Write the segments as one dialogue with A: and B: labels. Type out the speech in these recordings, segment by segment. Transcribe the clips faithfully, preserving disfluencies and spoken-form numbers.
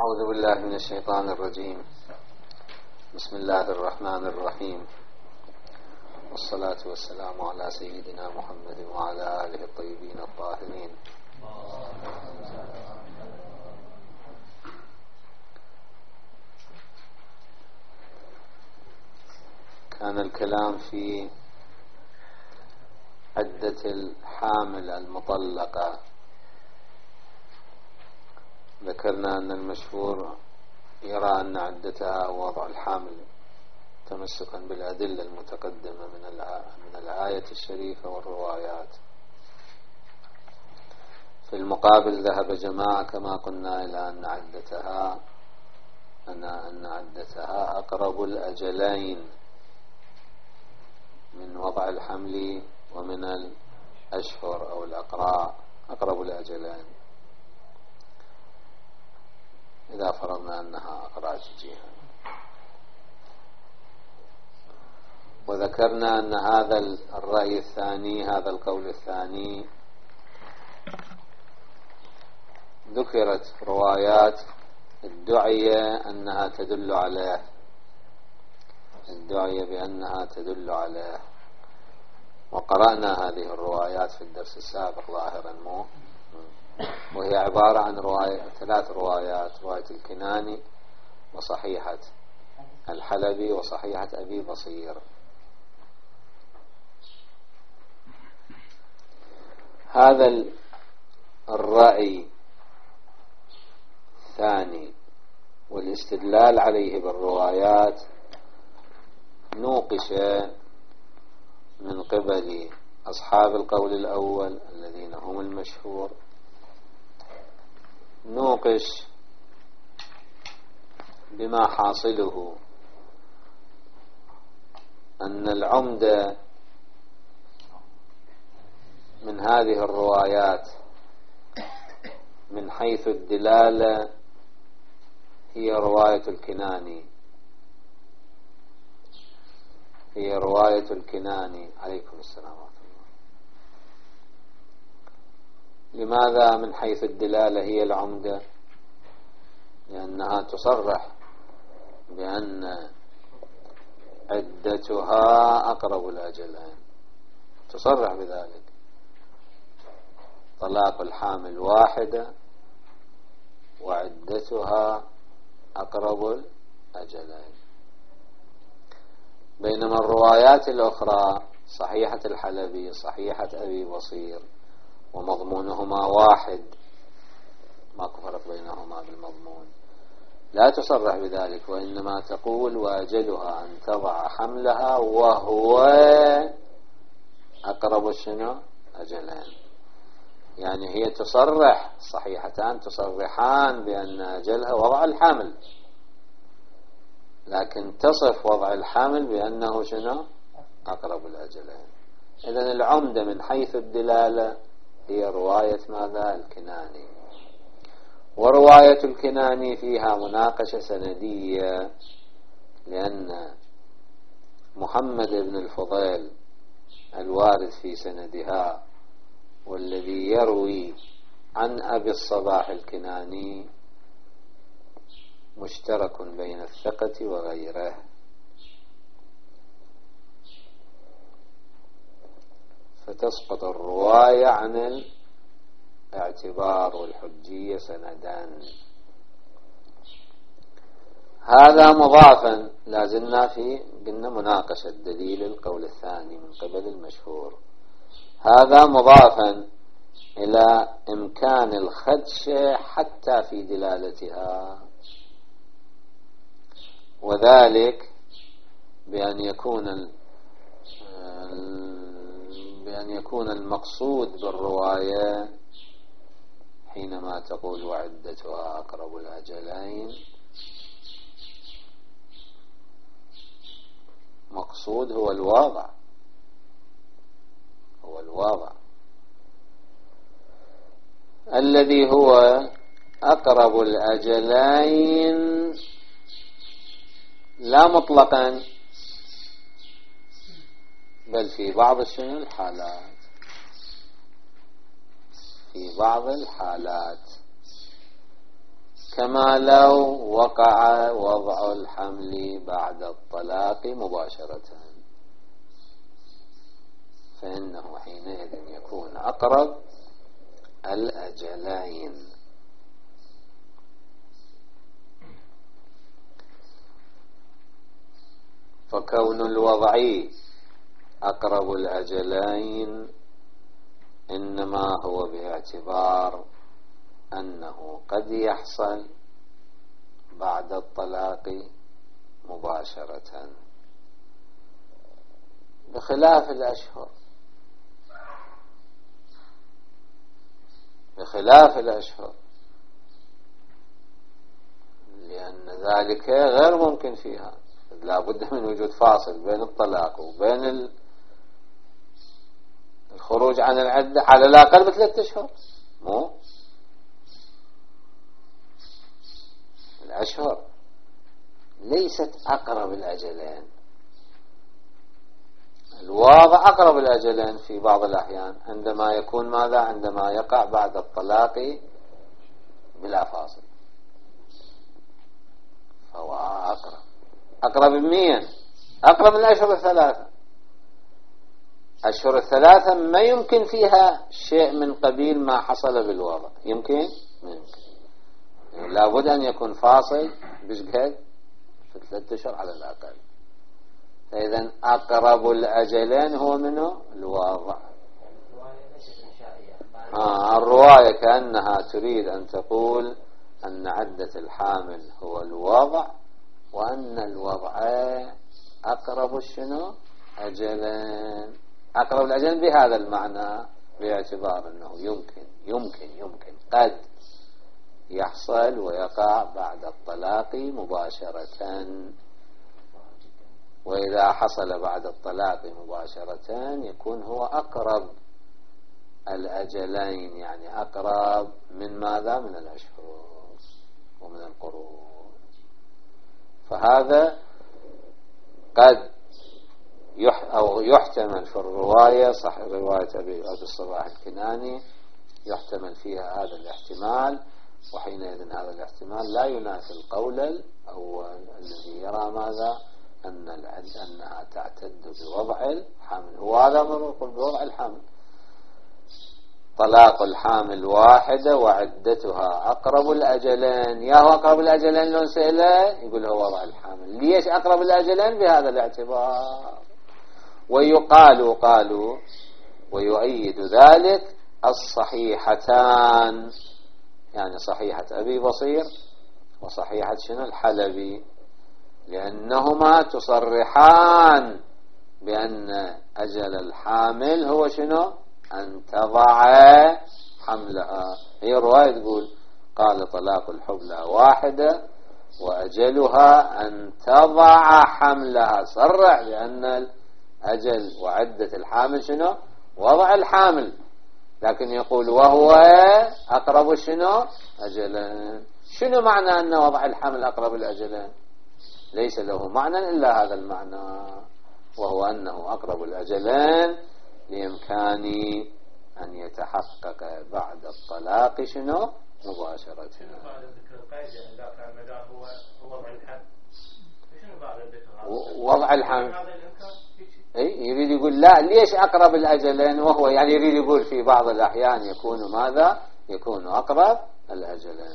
A: أعوذ بالله من الشيطان الرجيم. بسم الله الرحمن الرحيم، والصلاة والسلام على سيدنا محمد وعلى آله الطيبين الطاهرين. كان الكلام في عدة الحامل المطلقة. ذكرنا أن المشهور يرى أن عدتها وضع الحامل تمسكا بالأدلة المتقدمة من الآية الشريفة والروايات. في المقابل ذهب جماعة كما قلنا إلى أن عدتها أن أن عدتها أقرب الأجلين من وضع الحمل ومن الأشهر أو الأقراء، أقرب الأجلين إذا فرضنا أنها أقرأت الجهة. وذكرنا أن هذا الرأي الثاني، هذا القول الثاني، ذكرت روايات الدعية أنها تدل عليه، الدعية بأنها تدل عليه، وقرأنا هذه الروايات في الدرس السابق ظاهرا مو، وهي عبارة عن رواية ثلاث روايات: رواية الكناني وصحيحة الحلبي وصحيحة أبي بصير. هذا الرأي الثاني والاستدلال عليه بالروايات نوقش من قبل أصحاب القول الأول الذين هم المشهور، نوقش بما حاصله أن العمدة من هذه الروايات من حيث الدلالة هي رواية الكناني، هي رواية الكناني. عليكم السلام ورحمة الله. لماذا من حيث الدلالة هي العمدة؟ لأنها تصرح بأن عدتها أقرب الأجلين، تصرح بذلك. طلاق الحامل واحدة وعدتها أقرب الأجلين، بينما الروايات الأخرى صحيحة الحلبي صحيحة أبي بصير ومضمونهما واحد، ما فرق بينهما بالمضمون، لا تصرح بذلك، وإنما تقول وأجلها أن تضع حملها وهو أقرب الشنو أجلين. يعني هي تصرح، صحيحتان تصرحان بأن أجلها وضع الحمل، لكن تصف وضع الحمل بأنه شنو أقرب الأجلين. إذن العمدة من حيث الدلالة هي رواية ماذا؟ الكناني. ورواية الكناني فيها مناقشة سندية، لأن محمد بن الفضيل الوارد في سندها والذي يروي عن أبي الصباح الكناني مشترك بين الثقة وغيره، فتسقط الرواية عن الاعتبار والحجية سندان. هذا مضافا، لازلنا في قلنا مناقشة دليل القول الثاني من قبل المشهور، هذا مضافا إلى إمكان الخدش حتى في دلالتها، وذلك بأن يكون بأن يكون المقصود بالرواية حينما تقول وعدتها أقرب الأجلين، مقصود هو الواضع، هو الواضع الذي هو أقرب الأجلين، لا مطلقا بل في بعض الشنو الحالات، في بعض الحالات كما لو وقع وضع الحمل بعد الطلاق مباشرة، فإنه حينئذ يكون أقرب الأجلين. فكون الوضعي أقرب الأجلين إنما هو باعتبار أنه قد يحصل بعد الطلاق مباشرة، بخلاف الأشهر بخلاف الأشهر لأن ذلك غير ممكن فيها، لا بد من وجود فاصل بين الطلاق وبين الخروج عن العدة على الأقل بثلاثة أشهر. مو الأشهر ليست أقرب الأجلين، الواضع أقرب الأجلين في بعض الأحيان عندما يكون ماذا؟ عندما يقع بعد الطلاق بلا فاصل، فهو أقرب أقرب بمين؟ أقرب من الأشهر الثلاثة. أشهر الثلاثة ما يمكن فيها شيء من قبيل ما حصل بالوضع، يمكن؟ ما يمكن، يعني لابد أن يكون فاصل بشقد في ثلاثة أشهر على الأقل. فإذا أقرب الأجلين هو منه الواضع. آه الرواية كأنها تريد أن تقول أن عدة الحامل هو الوضع، وأن الوضع أقرب شنو؟ أجلين، أقرب الأجلين بهذا المعنى، باعتبار أنه يمكن يمكن يمكن قد يحصل ويقع بعد الطلاق مباشرة. وإذا حصل بعد الطلاق مباشرة يكون هو أقرب الأجلين، يعني أقرب من ماذا؟ من الأشهر ومن القرون. فهذا قد يح أو يحتمل في الرواية، صح رواية أبي الصباح الكناني يحتمل فيها هذا الاحتمال، وحينئذ هذا الاحتمال لا ينافي القول الأول الذي يرى ماذا؟ أن أنها تعتد بوضع الحمل. هو هذا ما نقول بوضع الحمل، طلاق الحامل واحدة وعدتها أقرب الأجلين. يا هو أقرب الأجلين لو سئله يقول هو وضع الحامل. ليش أقرب الأجلين؟ بهذا الاعتبار. ويقال قالوا ويؤيد ذلك الصحيحتان، يعني صحيحة أبي بصير وصحيحة شنو الحلبي، لأنهما تصرحان بأن أجل الحامل هو شنو؟ أن تضع حملها. هي رواية تقول قال طلاق الحبلى واحدة وأجلها أن تضع حملها، صرح بأن الأجل وعدة الحامل شنو؟ وضع الحامل، لكن يقول وهو أقرب شنو؟ أجلين. شنو معنى أن وضع الحمل أقرب الأجلين؟ ليس له معنى إلا هذا المعنى، وهو أنه أقرب الأجلين بإمكان أن يتحقق بعد الطلاق شنو؟ مباشرة.
B: شنو بعد ذكر القيد؟ يعني لا كان مدار هو وضع الحمل. شنو بعد ذكر
A: وضع الحمل؟ اي يريد يقول لا، ليش أقرب الأجلين؟ وهو يعني يريد يقول في بعض الأحيان يكون ماذا؟ يكون أقرب الأجلين.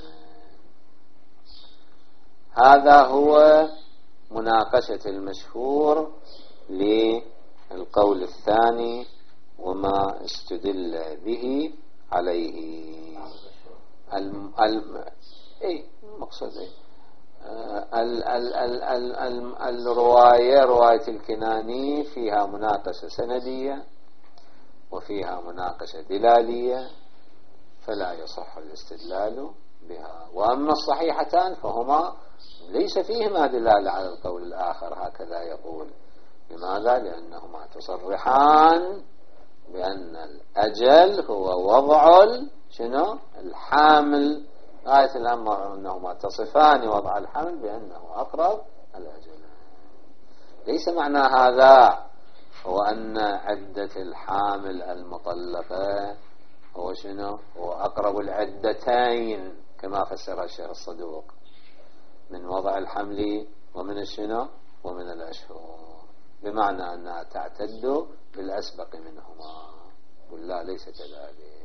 A: هذا هو مناقشة المشهور للقول الثاني وما استدل به عليه. الم... الم... اي مقصد اي ال... ال... ال... ال... ال... الرواية رواية الكناني فيها مناقشة سندية وفيها مناقشة دلالية، فلا يصح الاستدلال بها. وأما الصحيحتان فهما ليس فيهما دلالة على القول الآخر، هكذا يقول. لماذا؟ لأنهما تصرحان بأن الأجل هو وضع شنو؟ الحامل. آية الأمر أنهما تصفان وضع الحمل بأنه أقرب الأجل. ليس معنى هذا هو أن عدة الحامل المطلقة هو شنو؟ هو أقرب العدتين كما فسرها الشيخ الصدوق، من وضع الحمل ومن الشنو ومن الأشهر، بمعنى أنها تعتد بالأسبق منهما. قل لا، ليس كذلك.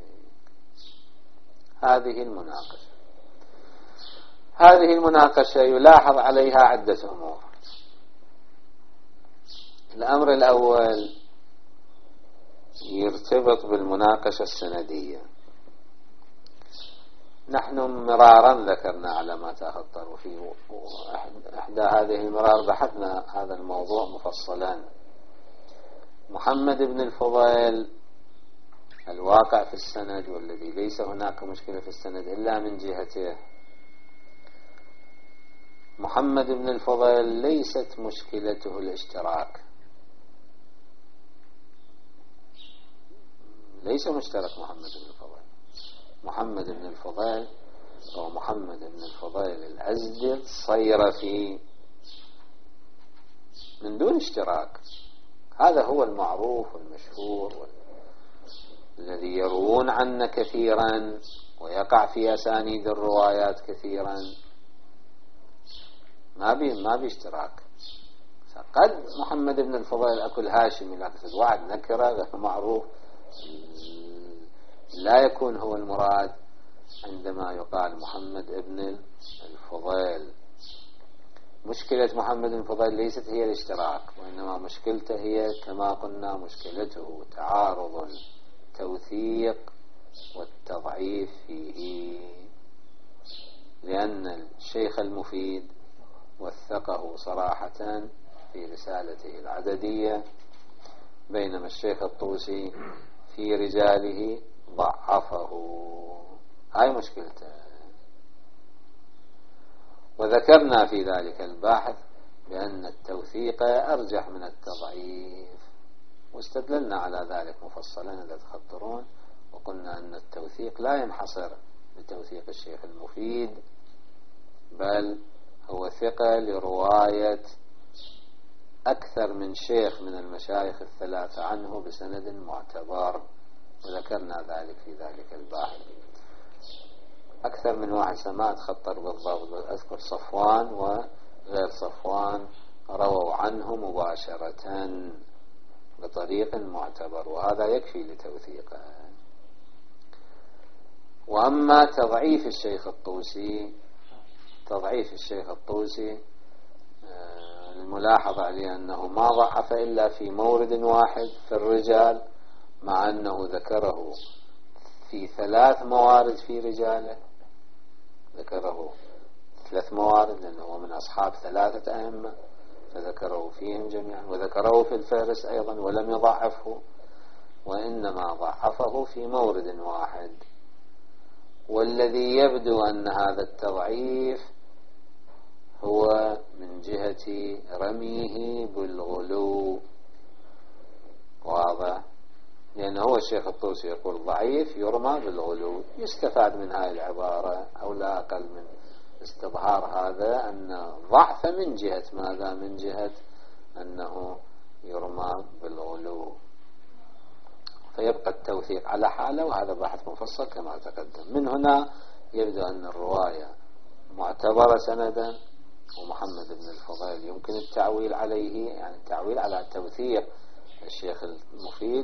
A: هذه المناقشة هذه المناقشة يلاحظ عليها عدة أمور. الأمر الأول يرتبط بالمناقشة السندية. نحن مرارا ذكرنا على ما تخطر، وفي إحدى هذه المرار بحثنا هذا الموضوع مفصلا. محمد بن الفضيل الواقع في السند، والذي ليس هناك مشكلة في السند إلا من جهته، محمد بن الفضيل ليست مشكلته الاشتراك، ليس مشترك محمد بن الفضيل. محمد بن الفضيل هو محمد بن الفضيل الأزدي الصيرفي من دون اشتراك. هذا هو المعروف والمشهور وال... الذي يروون عنه كثيرا ويقع في أسانيد الروايات كثيرا، ما بي ما بيشتراك. قد محمد بن الفضيل أكل هاشمي، لكن واحد نكرة غير معروف لا يكون هو المراد عندما يقال محمد بن الفضيل. مشكلة محمد بن الفضيل ليست هي الاشتراك، وإنما مشكلته هي كما قلنا مشكلته تعارض التوثيق والتضعيف فيه، لأن الشيخ المفيد وثقه صراحة في رسالته العددية، بينما الشيخ الطوسي في رجاله ضعفه. هاي مشكلته، وذكرنا في ذلك البحث بأن التوثيق أرجح من التضعيف، واستدللنا على ذلك مفصلا إذا تخطرون، وقلنا أن التوثيق لا ينحصر بتوثيق الشيخ المفيد، بل هو ثقة لرواية أكثر من شيخ من المشايخ الثلاثة عنه بسند معتبر، وذكرنا ذلك في ذلك البحث. أكثر من واحد سماع تخطر بالضبط، أذكر صفوان وغير صفوان رووا عنه مباشرة بطريق معتبر، وهذا يكفي لتوثيقه. وأما تضعيف الشيخ الطوسي تضعيف الشيخ الطوسي الملاحظة عليه أنه ما ضعف إلا في مورد واحد في الرجال، مع أنه ذكره في ثلاث موارد في رجاله. ذكره ثلاث موارد لأنه هو من أصحاب ثلاثة أئمة، فذكره فيهم جميعا، وذكره في الفهرس أيضا ولم يضعفه، وإنما ضعفه في مورد واحد. والذي يبدو أن هذا التضعيف هو من جهة رميه بالغلو، واضح؟ لأنه هو الشيخ الطوسي يقول ضعيف يرمى بالغلو. يستفاد من هذه العبارة أو لا أقل من استظهار هذا أن ضعف من جهة ماذا؟ من جهة أنه يرمى بالغلو، فيبقى التوثيق على حاله، وهذا بحث مفصل كما تقدم. من هنا يبدو أن الرواية معتبرة سندا، ومحمد بن الفضيل يمكن التعويل عليه، يعني التعويل على توثيق الشيخ المفيد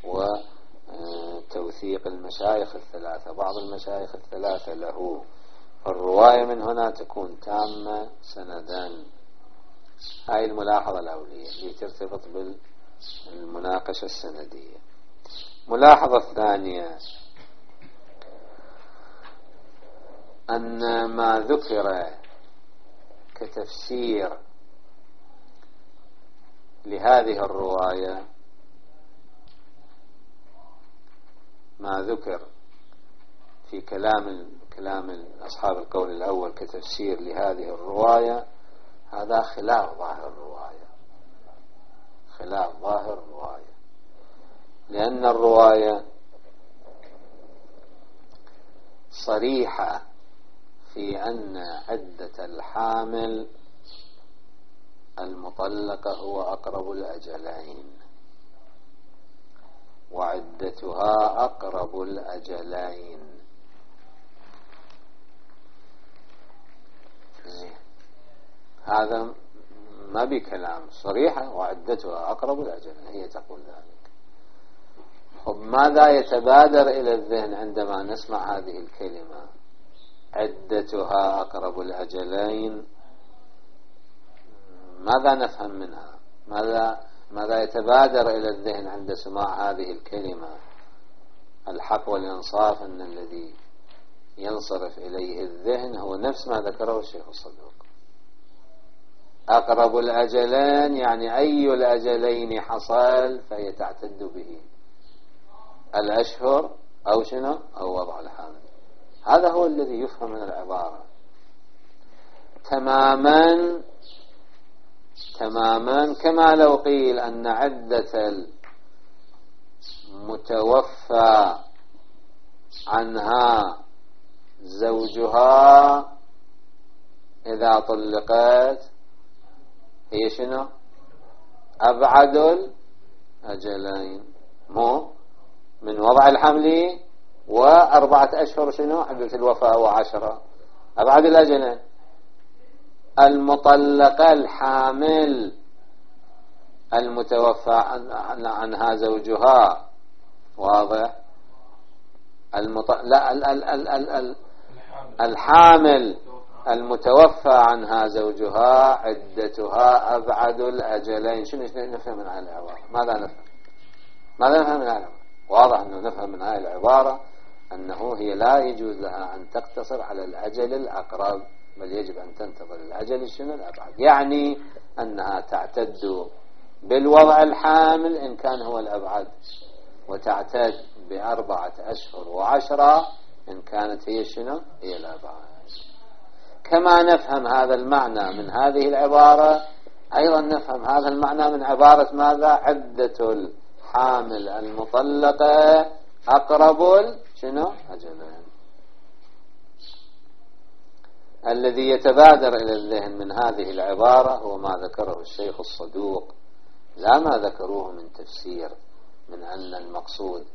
A: وتوثيق المشايخ الثلاثة، بعض المشايخ الثلاثة له، فالرواية من هنا تكون تامة سندا. هاي الملاحظة الأولية اللي ترتبط بالمناقشة السندية. ملاحظة الثانية أن ما ذكر كتفسير لهذه الرواية، ما ذكر في كلام كلام أصحاب القول الأول كتفسير لهذه الرواية، هذا خلاف ظاهر الرواية، خلاف ظاهر الرواية، لأن الرواية صريحة في أن عدة الحامل المطلقة هو أقرب الأجلين، وعدتها أقرب الأجلين. زين، هذا ما بكلام صريحة، وعدتها أقرب الأجلين، هي تقول ذلك. طب ماذا يتبادر إلى الذهن عندما نسمع هذه الكلمة عدتها أقرب الأجلين؟ ماذا نفهم منها؟ ماذا ماذا يتبادر إلى الذهن عند سماع هذه الكلمة؟ الحق والإنصاف أن الذي ينصرف إليه الذهن هو نفس ما ذكره الشيخ الصدوق. أقرب الأجلين يعني أي الأجلين حصل فهي تعتد به، الأشهر أو شنو أو وضع الحامل. هذا هو الذي يفهم من العبارة تماما تماما، كما لو قيل أن عدة المتوفى عنها زوجها إذا طلقت هي شنو أبعد الأجلين، مو من وضع الحمل وأربعة أشهر شنو عدة الوفاة وعشرة، أبعد الأجلين. المطلقة الحامل المتوفى عنها زوجها، واضح؟ المط... لا ال... ال... ال... ال... ال... الحامل المتوفى عنها زوجها عدتها أبعد الأجلين. شنو نفهم من هذه العبارة؟ ماذا نفهم؟ ماذا نفهم من هذه العبارة؟ واضح أنه نفهم من هذه العبارة أنه هي لا يجوز لها أن تقتصر على الأجل الأقرب، بل يجب أن تنتظر الأجل شنو الأبعد. يعني أنها تعتد بالوضع الحامل إن كان هو الأبعد، وتعتد بأربعة أشهر وعشرة إن كانت هي شنو هي الأبعد. كما نفهم هذا المعنى من هذه العبارة، أيضا نفهم هذا المعنى من عبارة ماذا؟ عدة الحامل المطلقة أقرب شنو أجلين. الذي يتبادر إلى الذهن من هذه العبارة هو ما ذكره الشيخ الصدوق، لا ما ذكروه من تفسير، من أن المقصود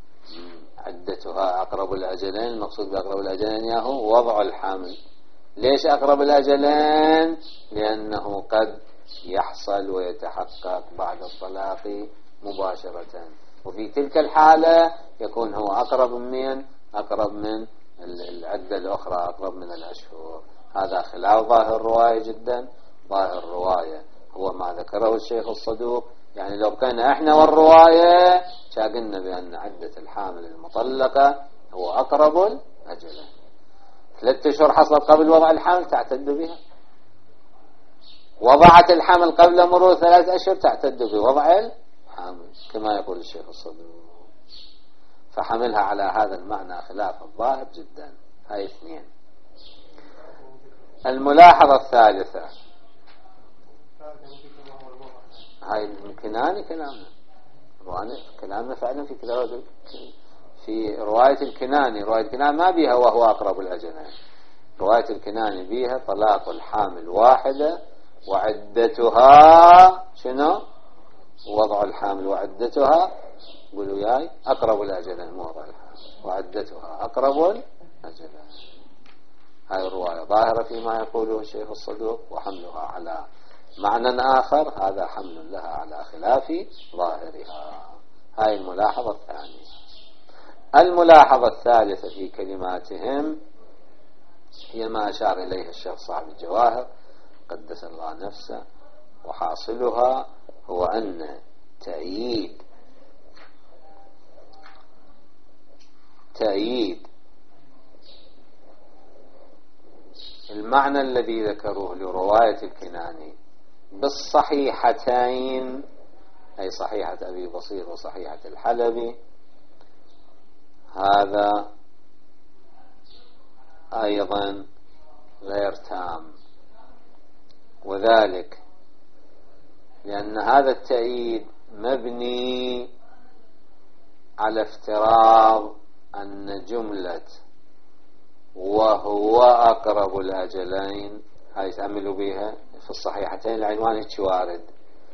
A: عدتها أقرب الأجلين، المقصود بأقرب الأجلين ياهو وضع الحامل. ليش أقرب الأجلين؟ لأنه قد يحصل ويتحقق بعد الطلاق مباشرة، وفي تلك الحالة يكون هو أقرب من أقرب من العدة الأخرى، أقرب من الأشهر. هذا خلاف ظاهر الرواية جدا. ظاهر الرواية هو ما ذكره الشيخ الصدوق. يعني لو كان احنا والرواية شاقلنا بأن عدة الحامل المطلقة هو أقرب الأجلين. ثلاثة أشهر حصلت قبل وضع الحمل تعتد بها، وضعت الحمل قبل مرور ثلاث أشهر تعتد بوضع الحمل كما يقول الشيخ الصدوق. فحملها على هذا المعنى خلاف الظاهر جدا. هاي اثنين. الملاحظة الثالثة، هاي الكناني كلامنا كلامنا فعلا في كتاب في رواية الكناني. رواية الكناني ما بيها وهو أقرب الأجلين، رواية الكناني بيها طلاق الحامل واحدة وعدتها شنو وضع الحامل وعدتها، قولوا ياي أقرب الأجلين مو وضع الحامل، وعدتها أقرب الأجلين. هاي الرواية ظاهرة فيما يقوله الشيخ الصدوق، وحملها على معنى آخر هذا حمل لها على خلاف ظاهرها. هاي الملاحظة الثانية. الملاحظة الثالثة في كلماتهم هي ما أشار إليه الشيخ صاحب الجواهر قدس الله نفسه، وحاصلها هو أن تأييد تأييد المعنى الذي ذكروه لرواية الكناني بالصحيحتين، أي صحيحة أبي بصير وصحيحة الحلبي، هذا أيضا غير تام. وذلك لأن هذا التأييد مبني على افتراض أن جملة وهو أقرب الأجلين هاي تعملوا بها في الصحيحتين العنوان هيك وارد،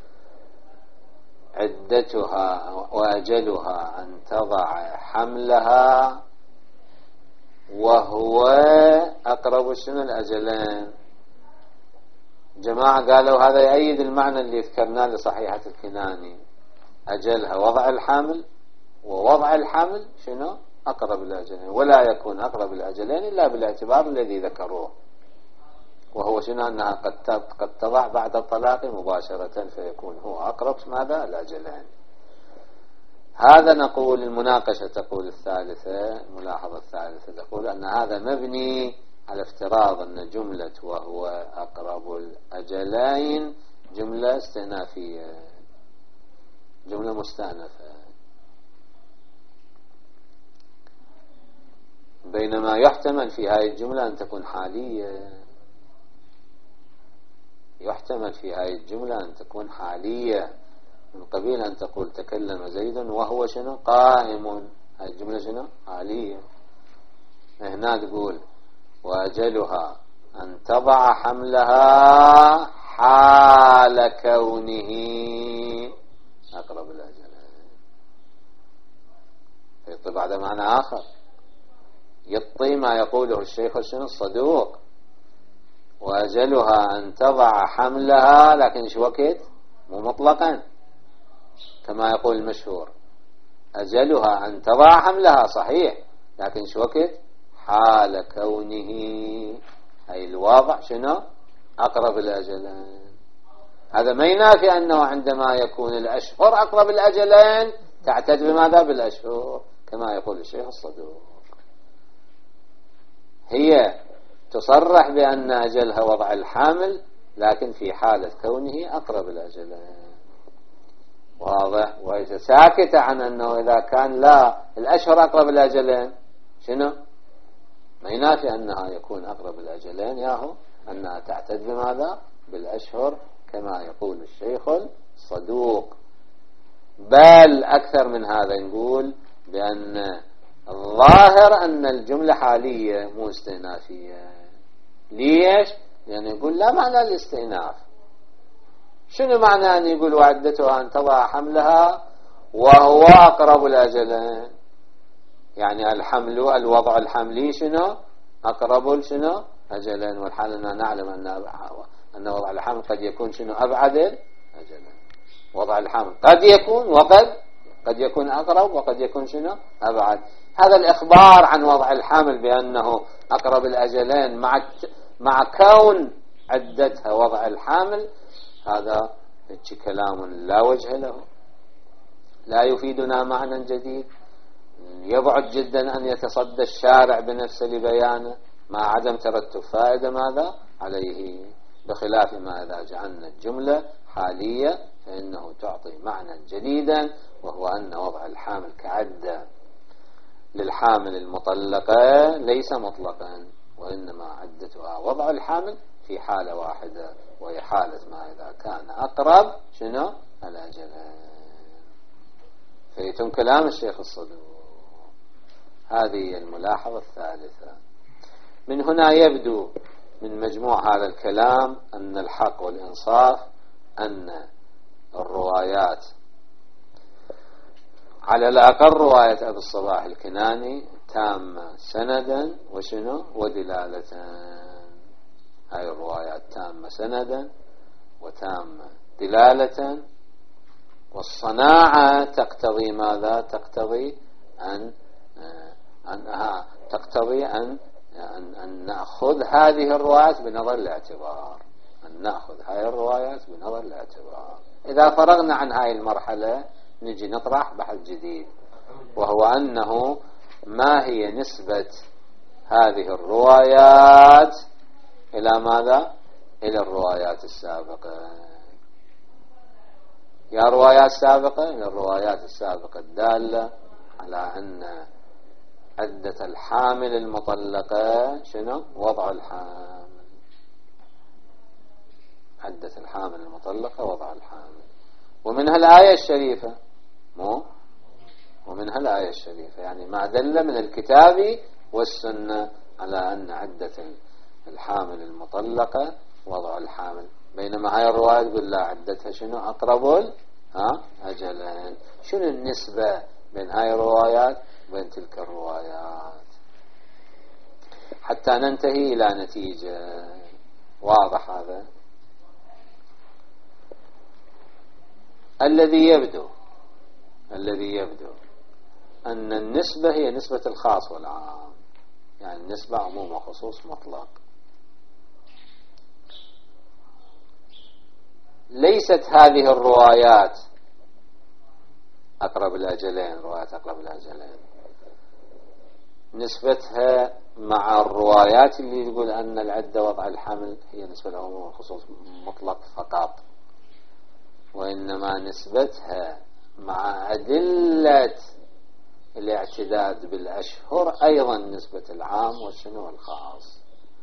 A: عدتها وأجلها أن تضع حملها وهو أقرب شنو الأجلين. الجماعة قالوا هذا يؤيد المعنى اللي ذكرناه لصحيحة الكناني، أجلها وضع الحمل، ووضع الحمل شنو أقرب الأجلين، ولا يكون أقرب الأجلين إلا بالاعتبار الذي ذكروه، وهو شنو أنها قد قد تضع بعد الطلاق مباشرة، فيكون هو أقرب ماذا الأجلين. هذا نقول المناقشة تقول الثالثة، الملاحظة الثالثة تقول أن هذا مبني على افتراض أن جملة وهو أقرب الأجلين جملة استئنافية، جملة مستأنفة، بينما يحتمل في هذه الجملة أن تكون حالية، يحتمل في هذه الجملة أن تكون حالية، من قبيل أن تقول تكلم زيد وهو شنو قائم، هذه الجملة شنو حالية. هنا تقول وأجلها أن تضع حملها حال كونه أقرب الأجل، يطلب بعد معنى آخر، يطي ما يقوله الشيخ شنو الصدوق، وأجلها أن تضع حملها، لكن شو وقت مو مطلقا كما يقول المشهور، أجلها أن تضع حملها صحيح، لكن شو وقت حال كونه، أي الواضع شنو أقرب الأجلين. هذا ما ينافي أنه عندما يكون الأشهر أقرب الأجلين تعتد بماذا بالأشهر كما يقول الشيخ الصدوق. هي تصرح بأن أجلها وضع الحامل، لكن في حالة كونه أقرب الأجلين، واضح، وهي ساكتة عن أنه إذا كان لا الأشهر أقرب الأجلين شنو ما ينافي أنها يكون أقرب الأجلين، ياهو أنها تعتد بماذا بالأشهر كما يقول الشيخ الصدوق. بل أكثر من هذا نقول بأن الظاهر أن الجملة حالية مو استئنافية. ليش؟ لأن يقول لا معنى الاستئناف. شنو معنى أن يقول وعدتها أن تضع حملها وهو أقرب الأجلين؟ يعني الحمل الوضع الحملي شنو أقرب شنو أجلين، والحال أننا نعلم أن أن وضع الحمل قد يكون شنو أبعد أجلين. وضع الحمل قد يكون وقد قد يكون أقرب وقد يكون شنو أبعد. هذا الإخبار عن وضع الحمل بأنه أقرب الأجلين مع مع كون عدتها وضع الحامل، هذا كلام لا وجه له، لا يفيدنا معنى جديد، يبعد جدا أن يتصدى الشارع بنفسه لبيانه مع عدم ترتب فائدة ماذا عليه، بخلاف ما إذا جعلنا الجملة حالية فإنه تعطي معنى جديدا، وهو أن وضع الحامل كعدة للحامل المطلقة ليس مطلقا، وإنما عدتها وضع الحامل في حالة واحدة، وهي حالة ما إذا كان أقرب شنو الأجلين. فيتم كلام الشيخ الصدوق. هذه الملاحظة الثالثة. من هنا يبدو من مجموع هذا الكلام أن الحق والإنصاف أن الروايات على الأقل رواية أبي الصباح الكناني تامة سندا وشنو ودلالة. هاي الروايات تامة سندا وتامة دلالة، والصناعة تقتضي ماذا؟ تقتضي أن أنها تقتضي أن أن, أن نأخذ هذه الروايات بنظر الاعتبار، أن نأخذ هذه الروايات بنظر الاعتبار. إذا فرغنا عن هذه المرحلة نجي نطرح بحث جديد، وهو أنه ما هي نسبة هذه الروايات إلى ماذا؟ إلى الروايات السابقة. يا روايات سابقة إلى الروايات السابقة الدالة على أن عدة الحامل المطلقة شنو؟ وضع الحامل. عدة الحامل المطلقة وضع الحامل. ومنها الآية الشريفة، مو ومنها الآية الشريفة، يعني ما دل من الكتاب والسنة على أن عدة الحامل المطلقة وضع الحامل، بينما هاي الرواية تقول لا عدتها شنو أقرب ها أجلين. شنو النسبة بين هاي الروايات وبين تلك الروايات حتى ننتهي إلى نتيجة؟ واضح هذا؟ الذي يبدو الذي يبدو أن النسبة هي نسبة الخاص والعام، يعني النسبة عموم وخصوص مطلق. ليست هذه الروايات أقرب الأجلين، روايات أقرب الأجلين نسبتها مع الروايات اللي يقول أن العدة وضع الحمل هي نسبة العموم والخصوص مطلق فقط، وإنما نسبتها مع أدلة الاعتداد بالأشهر أيضا نسبة العام والشنو والخاص،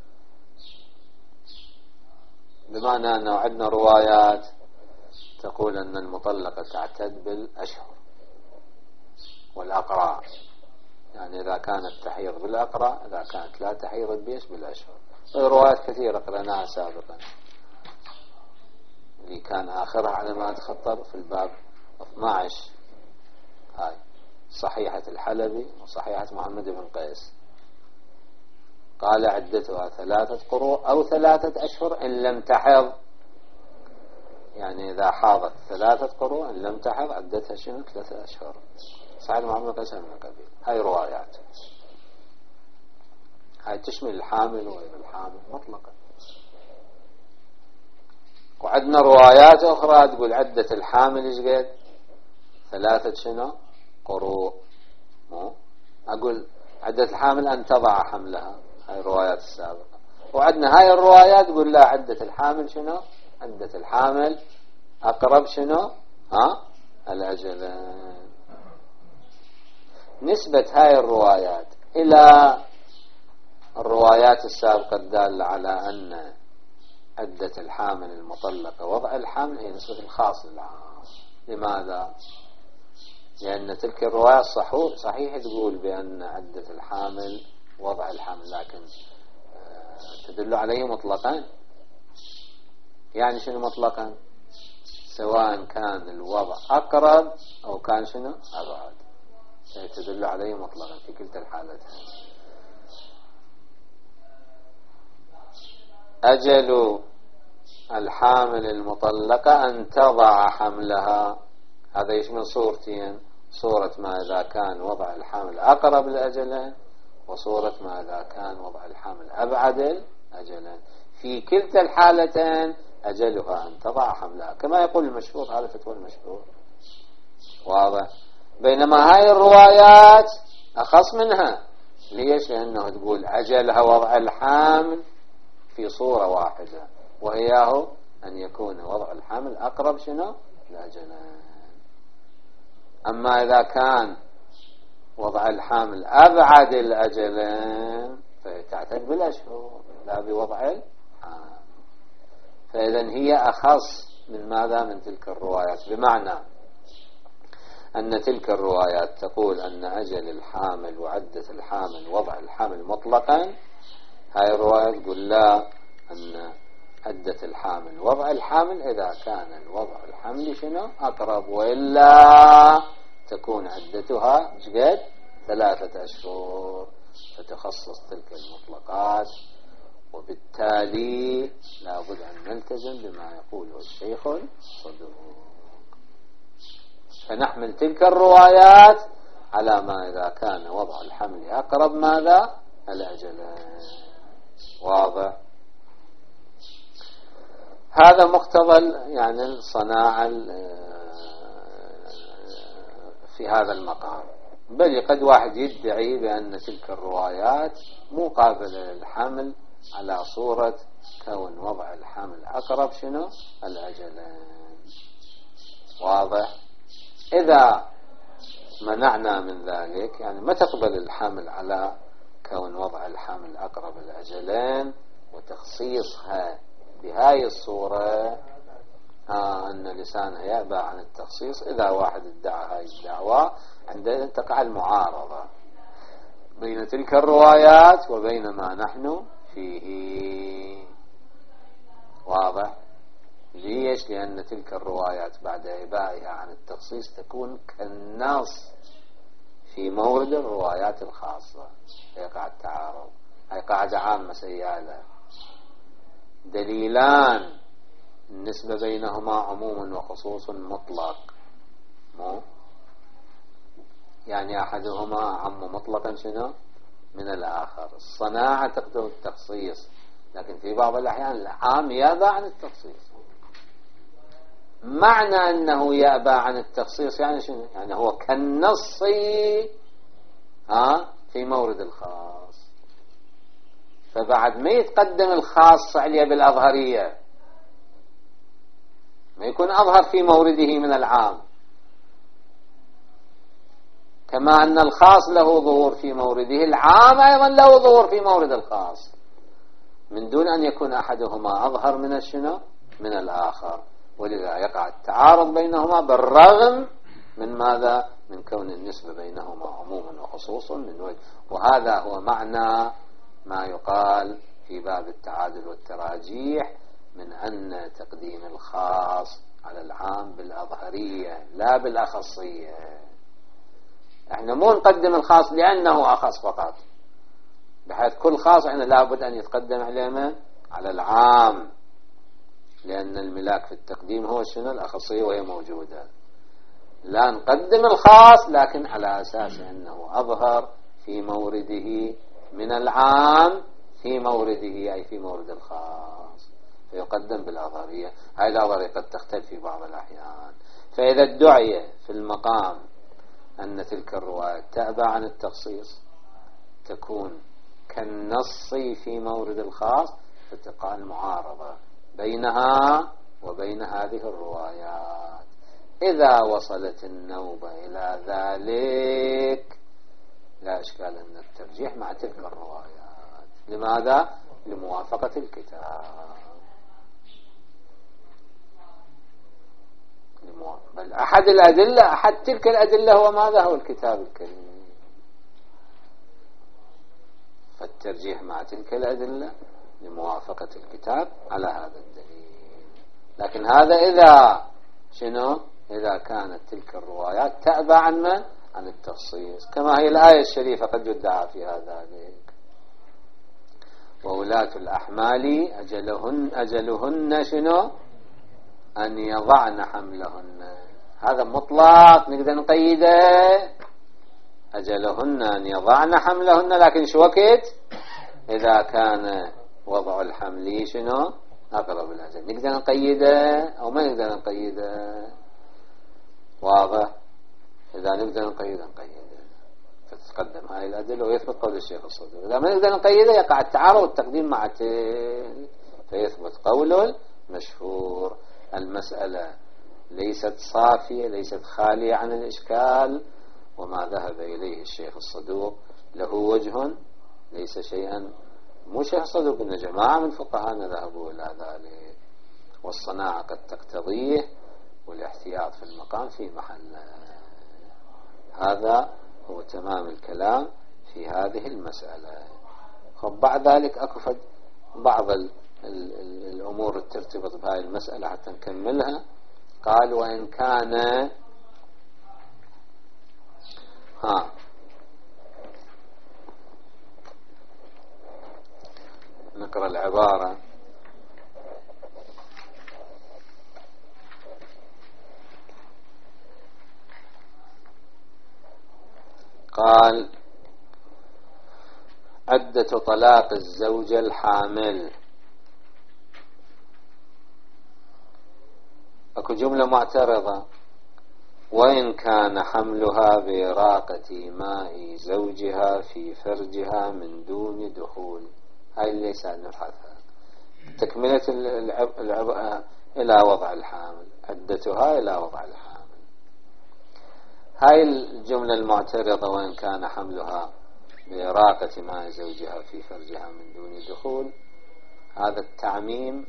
A: بمعنى أنه عندنا روايات تقول أن المطلقة تعتد بالأشهر والأقراء، يعني إذا كانت تحيض بالأقراء، إذا كانت لا تحيض بيش بالأشهر. روايات كثيرة قرأناها سابقا اللي كان آخرها على ما أتخطر في الباب اثني عشر، هاي صحيحة الحلبي وصحيحة محمد بن قيس، قال عدتها ثلاثة قروء أو ثلاثة أشهر إن لم تحض، يعني إذا حاضت ثلاثة قروء إن لم تحض عدتها شنو ثلاثة أشهر. صحيح محمد بن قيس من القبيل. هاي روايات، هاي تشمل الحامل وغير الحامل مطلقا. وعندنا روايات أخرى تقول عدة الحامل إيش قد ثلاثة شنو قروء، أقول عدة الحامل أن تضع حملها، هاي الروايات السابقة. وعندنا هاي الروايات تقول لا، عدة الحامل شنو عدة الحامل أقرب شنو ها الأجلين. نسبة هاي الروايات إلى الروايات السابقة الدالة على أن عدة الحامل المطلقة وضع الحمل هي نسبة الخاص للعام. لماذا؟ لأن تلك الرواية صحيح تقول بأن عدة الحامل وضع الحمل، لكن تدل عليه مطلقا. يعني شنو مطلقا؟ سواء كان الوضع أقرب أو كان شنو أبعد، تدل عليه مطلقا في كلتا الحالتين. أجل الحامل المطلقة أن تضع حملها، هذا يشمل صورتين، صورة ما إذا كان وضع الحامل أقرب الأجلين، وصورة ما إذا كان وضع الحامل أبعد الأجلين. في كلتا الحالتين أجلها أن تضع حملها كما يقول المشهور، هذا فتوى المشهور واضح. بينما هاي الروايات أخص منها. ليش؟ لأنه تقول أجلها وضع الحامل في صورة واحدة، وهي أن يكون وضع الحمل أقرب شنو الأجلين. أما إذا كان وضع الحامل أبعد الأجلين فتعتد بالأشهر لا بوضع الحامل. فإذا هي أخص من ماذا؟ من تلك الروايات، بمعنى أن تلك الروايات تقول أن أجل الحامل وعدة الحامل وضع الحمل مطلقا، هاي الرواية تقول لا، أن عدة الحامل وضع الحمل إذا كان الوضع الحمل شنو أقرب، وإلا تكون عدتها جد ثلاثة أشهر، فتخصص تلك المطلقات. وبالتالي لا بد أن نلتزم بما يقوله الشيخ الصدوق، فنحمل تلك الروايات على ما إذا كان وضع الحمل أقرب ماذا الأجلين. واضح؟ هذا مقتضى يعني الصناعة في هذا المقام. بل قد واحد يدعي بأن تلك الروايات مقابلة للحمل على صورة كون وضع الحمل أقرب شنو الأجلين. واضح؟ إذا منعنا من ذلك، يعني ما تقبل الحمل على كون وضع الحمل أقرب الأجلين وتخصيصها بهاي الصورة، آه أن لسانها يأبى عن التخصيص. إذا واحد ادعى هاي الدعوة عندما تقع المعارضة بين تلك الروايات وبين ما نحن فيه. واضح؟ ليش؟ لأن تلك الروايات بعد إبائها عن التخصيص تكون كالنص في مورد الروايات الخاصة، يقع التعارض. هي قاعدة عامة سيالة، دليلان النسبة بينهما عموم وخصوص مطلق، مو يعني أحدهما عم مطلقا شنو من الآخر. الصناعة تقتضي التخصيص، لكن في بعض الأحيان العام يأبى عن التخصيص. معنى أنه يأبى عن التخصيص يعني شنو؟ يعني هو كالنص ها في مورد الخاص، فبعد ما يتقدم الخاص عليه بالأظهرية، ما يكون أظهر في مورده من العام، كما أن الخاص له ظهور في مورده، العام أيضا له ظهور في مورد الخاص، من دون أن يكون أحدهما أظهر من الشنو من الآخر. ولذا يقع التعارض بينهما بالرغم من ماذا؟ من كون النسبة بينهما عموما وخصوص من وجه. وهذا هو معنى ما يقال في باب التعادل والتراجيح من أن تقديم الخاص على العام بالأظهرية لا بالأخصية. احنا مو نقدم الخاص لأنه أخص فقط، بحيث كل خاص احنا لابد أن يتقدم عليه على العام، لأن الملاك في التقديم هو شنو الأخصية وهي موجودة. لا نقدم الخاص لكن على أساس أنه أظهر في مورده من العام في مورده أي في مورد الخاص، فيقدم بالأظهرية. هاي الأظهرية قد تختلف في بعض الأحيان. فإذا ادعي في المقام أن تلك الرواية تأبى عن التخصيص تكون كالنص في مورد الخاص، فتقع المعارضة بينها وبين هذه الروايات. إذا وصلت النوبة إلى ذلك لا إشكال أن الترجيح مع تلك الروايات. لماذا؟ لموافقة الكتاب. بل أحد الأدلة أحد تلك الأدلة هو ماذا؟ هو الكتاب الكريم. فالترجيح مع تلك الأدلة لموافقة الكتاب على هذا الدليل. لكن هذا إذا شنو؟ إذا كانت تلك الروايات تأبى عن من؟ عن التخصيص، كما هي الآية الشريفة قد يدعى فيها ذلك: وولاة الأحمال أجلهن أجلهن شنو؟ أن يضعن حملهن. هذا مطلق نقدر نقيده، أجلهن أن يضعن حملهن، لكن شو وقت؟ إذا كان وضع الحمل شنو؟ أقرب الأجل. نقدر نقيده أو ما نقدر نقيده؟ واضح؟ إذا نقدر نقيده نقيده، فتتقدم هاي الأدلة ويثبت قول الشيخ الصدوق. إذا ما نقدر نقيده يقع التعارض والتقديم مع تلك، فيثبت قول مشهور. المسألة ليست صافية، ليست خالية عن الإشكال، وما ذهب إليه الشيخ الصدوق له وجه، ليس شيئا مو شيخ الصدوق، إن جماعة من فقهانا ذهبوا إلى ذلك، والصناعة قد تقتضيه، والاحتياط في المقام في محله. هذا هو تمام الكلام في هذه المسألة. خب بعد ذلك أكفد بعض ال ال ال الأمور ترتبط بهذه المسألة حتى نكملها. قال: وإن كان ها نقرأ العبارة: قال: عدة طلاق الزوجة الحامل. اكو جملة معترضة: وإن كان حملها بإراقة ماء زوجها في فرجها من دون دخول. هاي اللي ليس نبحثها. تكملة العب... العب... إلى وضع الحامل، عدتها إلى وضع الحامل. هاي الجملة المعترضة: وإن كان حملها بإراقة ماء زوجها في فرجها من دون دخول، هذا التعميم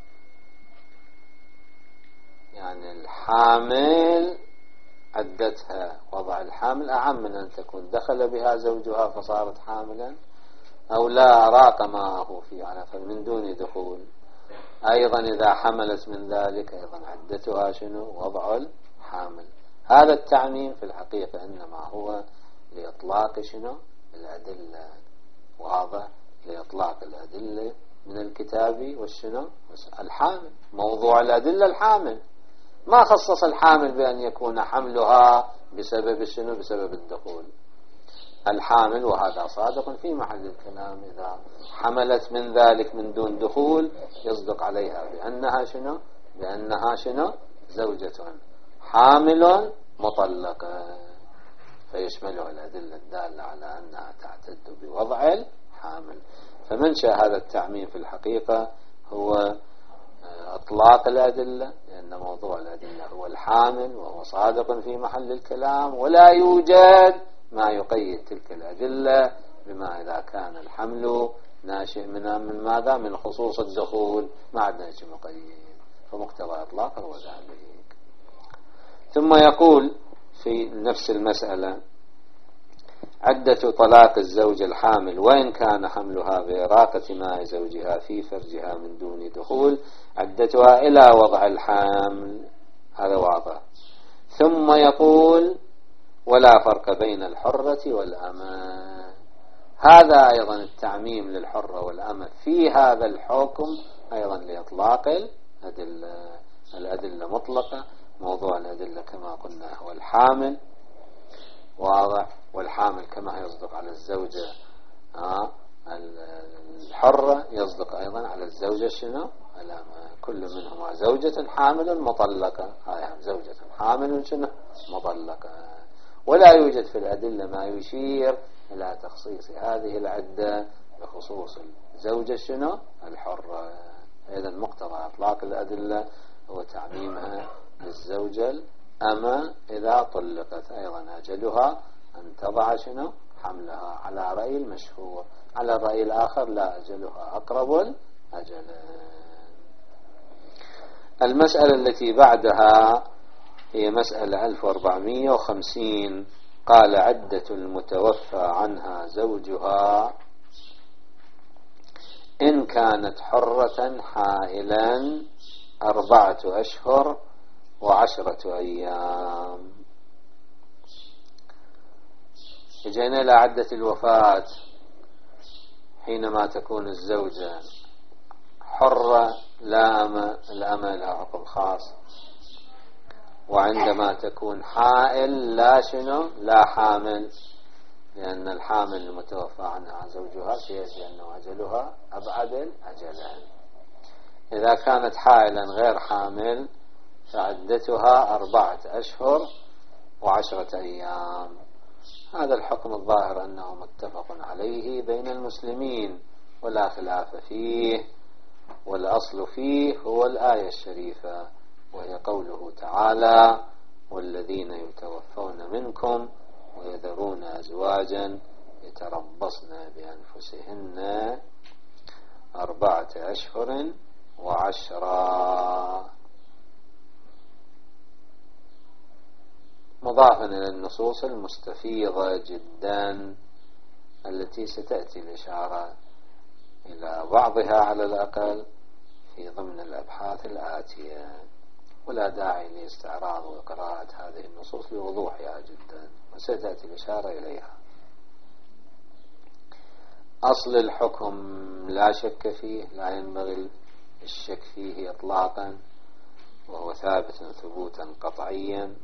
A: يعني الحامل عدتها وضع الحامل أعم من أن تكون دخل بها زوجها فصارت حاملا، أو لا راق معه في عنفة من دون دخول. أيضا إذا حملت من ذلك أيضا عدتها شنو؟ وضع الحامل. هذا التعميم في الحقيقة إنما هو لإطلاق شنو؟ الأدلة. واضح؟ لإطلاق الأدلة من الكتاب والسنة الحامل، موضوع الأدلة الحامل، ما خصص الحامل بأن يكون حملها بسبب السنة بسبب الدخول. الحامل وهذا صادق في محل الكلام، إذا حملت من ذلك من دون دخول يصدق عليها بأنها شنو بأنها شنو زوجة حامل مطلقة، فيشملها الأدلة الدالة على أنها تعتد بوضع الحامل. فمنشأ هذا التعميم في الحقيقة هو إطلاق الأدلة، لأن موضوع الأدلة هو الحامل وهو صادق في محل الكلام، ولا يوجد ما يقيد تلك الأدلة بما إذا كان الحمل ناشئ من من ماذا من خصوص الدخول ما عندنا شيء مقيد، فمقتضى إطلاق هو ذلك. ثم يقول في نفس المسألة: عدة طلاق الزوج الحامل وإن كان حملها بإراقة ماء زوجها في فرجها من دون دخول عدتها إلى وضع الحامل، هذا واضح. ثم يقول: ولا فرق بين الحرة والأمة، هذا أيضا التعميم للحرة والأمة في هذا الحكم أيضا لإطلاق الأدلة. الأدلة مطلقة، موضوع الأدلة كما قلنا هو الحامل، واضح، والحامل كما يصدق على الزوجة آه الحرة يصدق أيضا على الزوجة شنو الأمة، كل منهما زوجة حامل مطلقة، هاي زوجة حامل شنو مطلقة. ولا يوجد في الأدلة ما يشير إلى تخصيص هذه العدة بخصوص الزوجة شنو الحرة. إذا مقتضى إطلاق الأدلة هو تعميمها للزوجة الأمة إذا طلقت، أيضا أجلها أن تضع شنو حملها، على رأي المشهور. على الرأي الآخر لا، أجلها أقرب الأجل. المسألة التي بعدها هي مسألة ألف وأربعمائة وخمسين. قال: عدة المتوفى عنها زوجها إن كانت حرة حائلا أربعة أشهر وعشرة أيام. جئنا إلى عدة الوفاة حينما تكون الزوجة حرة لا أمة، الأمة لها حكم خاص، وعندما تكون حائل لا شنو لا حامل، لأن الحامل المتوفى عنها زوجها سيأتي أنه أجلها أبعد الأجلين. إذا كانت حائلا غير حامل فعدتها أربعة أشهر وعشرة أيام. هذا الحكم الظاهر أنه متفق عليه بين المسلمين ولا خلاف فيه، والأصل فيه هو الآية الشريفة، وهي قوله تعالى: والذين يتوفون منكم ويذرون أزواجا يتربصن بأنفسهن أربعة أشهر وعشرة، مضافا إلى النصوص المستفيضة جدا التي ستأتي الإشارة إلى بعضها على الأقل في ضمن الأبحاث الآتية، ولا داعي لاستعراض وقراءة هذه النصوص لوضوحها جدا، وستأتي الإشارة إليها. أصل الحكم لا شك فيه، لا ينبغي الشك فيه إطلاقا، وهو ثابت ثبوتا قطعيا.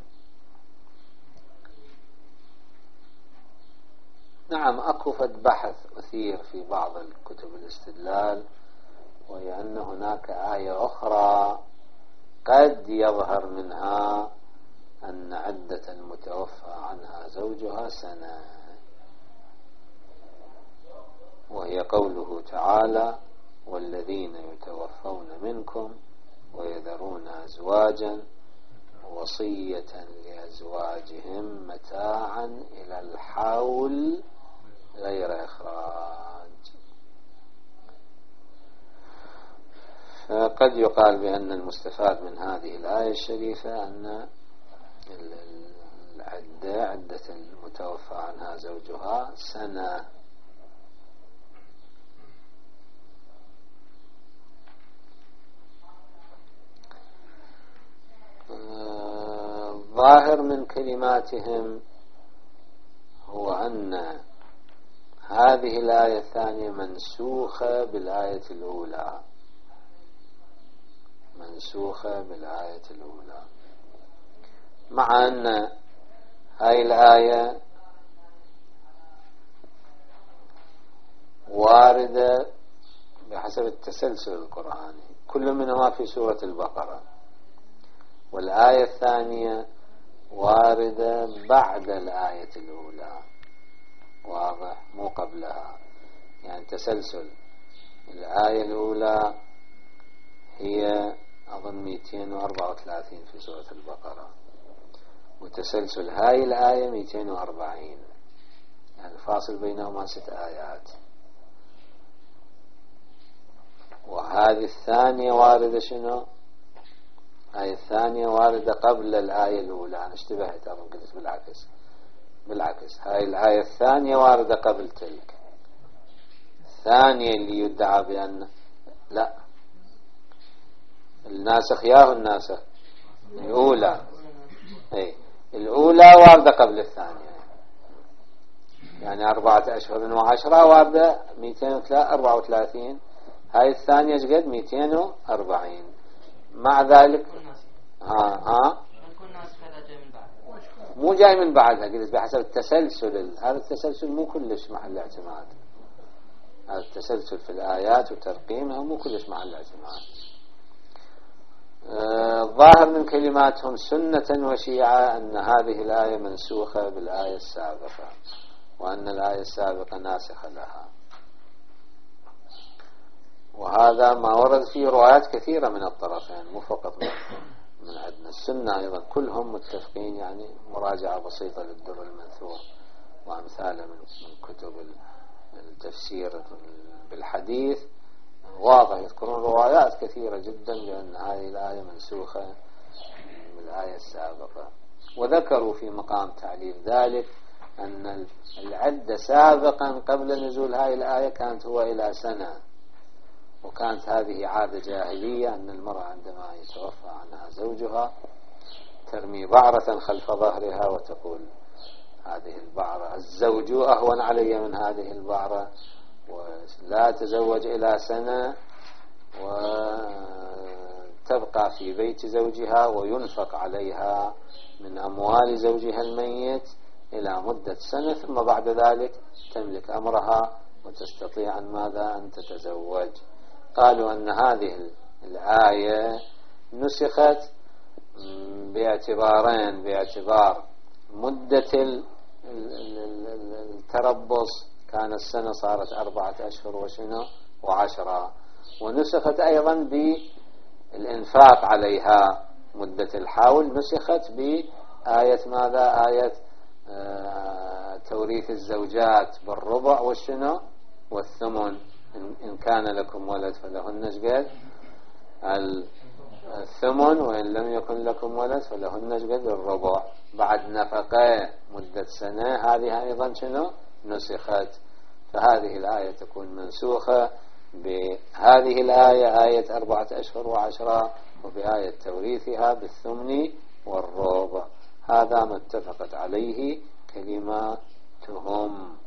A: نعم، أكفت بحث أثير في بعض الكتب الاستدلال، وهي أن هناك آية أخرى قد يظهر منها أن عدة المتوفى عنها زوجها سنة، وهي قوله تعالى: والذين يتوفون منكم ويذرون أزواجا وصية لأزواجهم متاعا إلى الحول غير إخراج. فقد يقال بأن المستفاد من هذه الآية الشريفة أن العدة عدة المتوفى عنها زوجها سنة. الظاهر من كلماتهم هو أن هذه الآية الثانية منسوخة بالآية الأولى، منسوخة بالآية الأولى، مع أن هاي الآية واردة بحسب التسلسل القرآني، كل منهما في سورة البقرة، والآية الثانية واردة بعد الآية الأولى، واضح، مو قبلها، يعني تسلسل. الآية الأولى هي أظن مئتين وأربعة وثلاثين في سورة البقرة، وتسلسل هاي الآية مئتين وأربعين، يعني فاصل بينهما ست آيات. وهذه الثانية واردة شنو؟ هاي الثانية واردة قبل الآية الأولى. أنا اشتبهت، أظن قلت بالعكس، بالعكس هاي الآية الثانية واردة قبل تلك. الثانية اللي يدعى بأن لا، الناسخ ياهو الناسخ الأولى، اي الأولى واردة قبل الثانية، يعني أربعة أشهر وعشرة واردة مئتين وأربعة وثلاثين، هاي الثانية قد مئتين وأربعين. مع ذلك ها ها مو جاي من بعدها، قلت بحسب التسلسل. هذا التسلسل مو كلش محل اعتماد، هذا التسلسل في الآيات وترقيمها مو كلش محل اعتماد. الظاهر آه من كلماتهم سنة وشيعة أن هذه الآية منسوخة بالآية السابقة، وأن الآية السابقة ناسخة لها. وهذا ما ورد فيه روايات كثيرة من الطرفين، مو فقط من, من عندنا. السنة أيضا كلهم متفقين، يعني مراجعة بسيطة للدر المنثور وأمثاله من كتب التفسير بالحديث واضح، يذكرون روايات كثيرة جدا بأن هذه الآية منسوخة بالآية السابقة. وذكروا في مقام تعليل ذلك أن العدة سابقا قبل نزول هذه الآية كانت هو إلى سنة، وكانت هذه عادة جاهلية أن المرأة عندما يتوفى عنها زوجها ترمي بعرة خلف ظهرها وتقول هذه البعرة الزوج أهون علي من هذه البعرة، ولا تزوج إلى سنة، وتبقى في بيت زوجها وينفق عليها من أموال زوجها الميت إلى مدة سنة، ثم بعد ذلك تملك أمرها وتستطيع أن ماذا أن تتزوج. قالوا أن هذه الآية نسخت باعتبارين: باعتبار مدة التربص كان السنة صارت أربعة أشهر وشنو وعشرة، ونسخت أيضا بالإنفاق عليها مدة الحول، نسخت بآية ماذا؟ آية آه توريث الزوجات بالربع والشنو والثمن، إن كان لكم ولد فلهن شقد الثمن، وإن لم يكن لكم ولد فلهن شقد الربع، بعد نفقة مدة سنة. هذه أيضا شنو نسخت. فهذه الآية تكون منسوخة بهذه الآية، آية أربعة أشهر وعشرة، وبآية توريثها بالثمن والربع. هذا ما اتفقت عليه كلماتهم.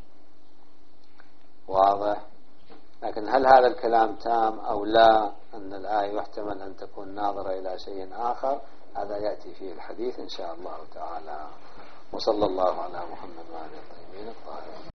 A: واضح؟ لكن هل هذا الكلام تام أو لا، أن الآية يحتمل أن تكون ناظرة إلى شيء آخر، هذا يأتي فيه الحديث إن شاء الله تعالى. وصلى الله على محمد وعلى آله الطيبين الطاهرين.